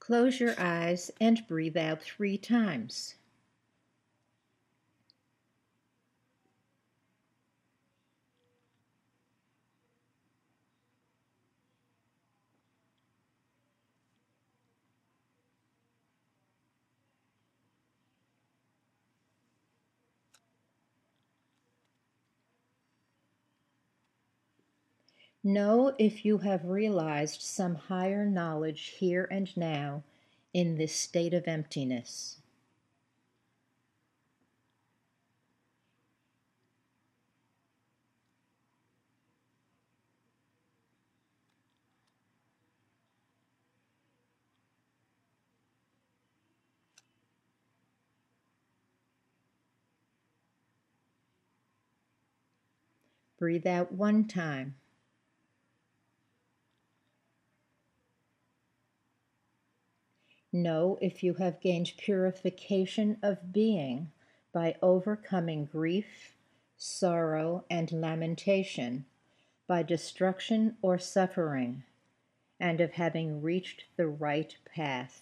Close your eyes and breathe out 3 times. Know if you have realized some higher knowledge here and now in this state of emptiness. Breathe out 1 time. Know if you have gained purification of being by overcoming grief, sorrow, and lamentation, by destruction or suffering, and of having reached the right path.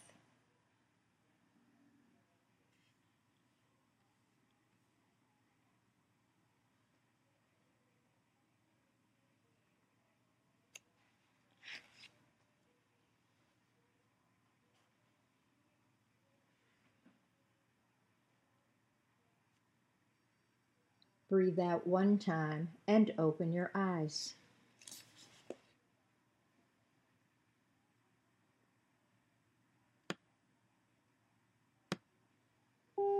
Breathe out 1 time and open your eyes.